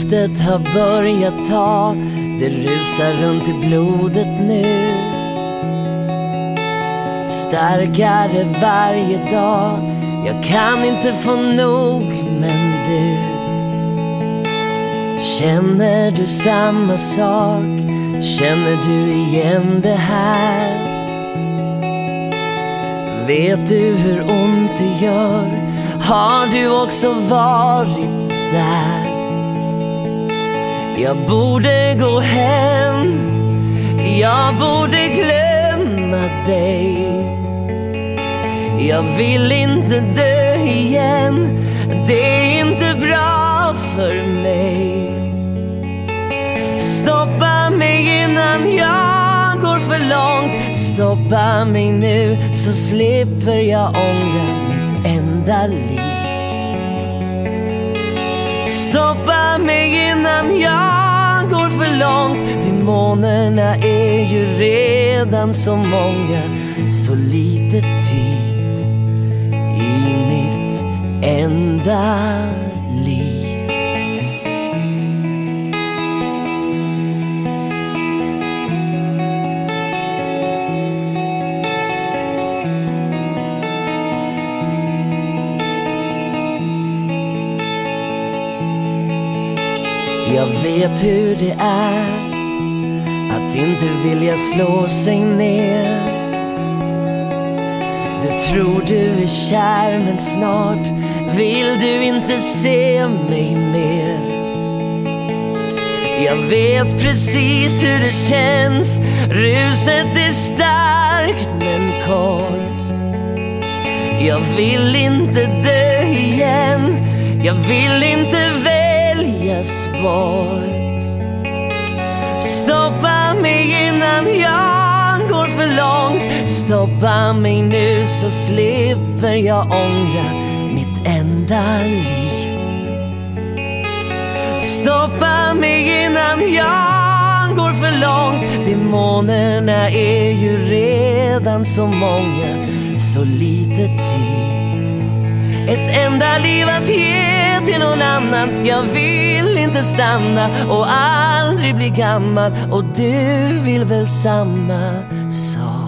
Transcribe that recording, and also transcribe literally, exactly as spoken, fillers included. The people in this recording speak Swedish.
Giftet har börjat ta, det rusar runt i blodet nu. Starkare varje dag, jag kan inte få nog. Men du, känner du samma sak? Känner du igen det här? Vet du hur ont det gör? Har du också varit där? Jag borde gå hem, jag borde glömma dig. Jag vill inte dö igen, det är inte bra för mig. Stoppa mig innan jag går för långt. Stoppa mig nu så slipper jag ångra mitt enda liv. Stoppa mig innan jag går för långt. Demonerna är ju redan så många. Så lite tid i mitt enda liv. Jag vet hur det är att inte vilja slå sig ner. Du tror du är kär, men snart vill du inte se mig mer. Jag vet precis hur det känns. Ruset är starkt men kort. Jag vill inte dö igen, jag vill inte väljas bort. Stoppa mig innan jag går för långt. Stoppa mig nu så slipper jag ångra mitt enda liv. Stoppa mig innan jag går för långt. Demonerna är ju redan så många. Så lite tid, ett enda liv att ge till någon annan. Jag vill inte stanna och aldrig bli gammal. Och du vill väl samma sak?